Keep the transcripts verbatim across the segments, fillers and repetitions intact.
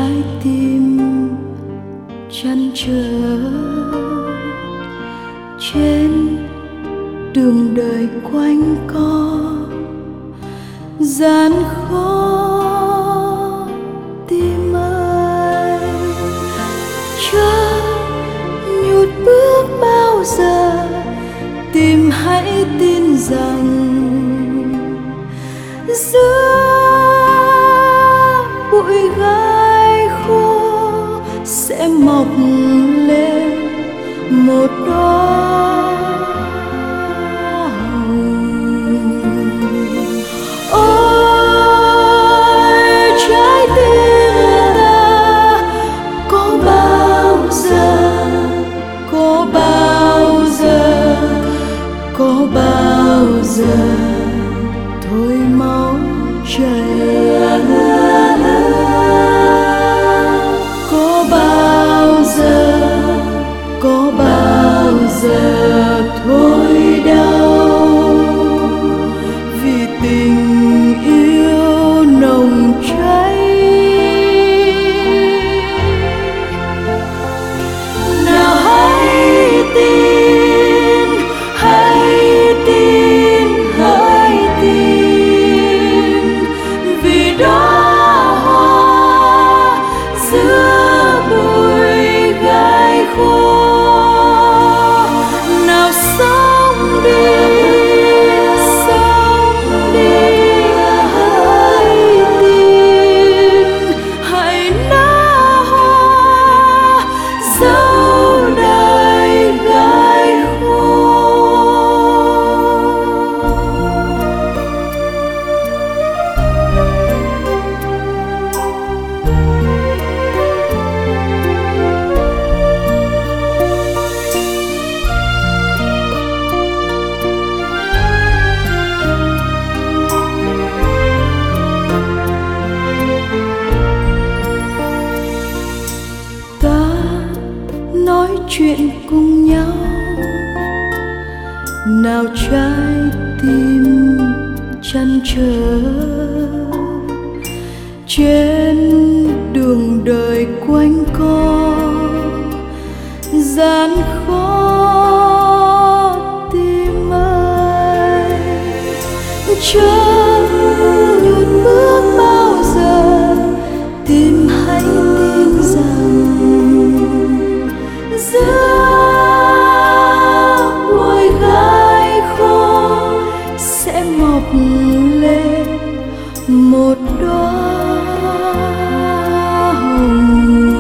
trái tim chăn trở trên đường đời quanh co gian khó tim ơi, chớ nhụt bước bao giờ, tìm hãy tin rằng giữa bụi gai khô sẽ mọc lên một đóa hồng. Ôi trái tim ta, có bao giờ, có bao giờ, có bao giờ thôi máu chảy. Có bao giờ, có bao giờ thôi đau, vì tình yêu nồng cháy. Nào hãy tin, hãy tin, hãy tin, vì đóa hoa giữa bụi gai khô. Nào sống đi, sống đi, hãy tin, hãy nở hoa dấu đời gai khô. Nói chuyện cùng nhau, nào trái tim chăn trở trên đường đời quanh co gian khó tim ơi, chớ nhụt bước bao giờ, tìm hãy tin rằng giữa bụi gai khô sẽ mọc lên một đóa hồng.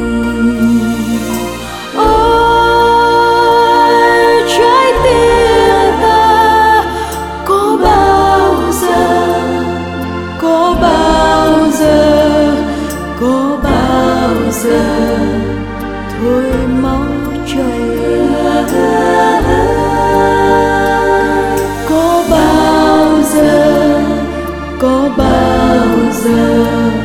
Ôi trái tim ta, có bao giờ, có bao giờ, có bao giờ thôi máu chảy. Có bao giờ, có bao giờ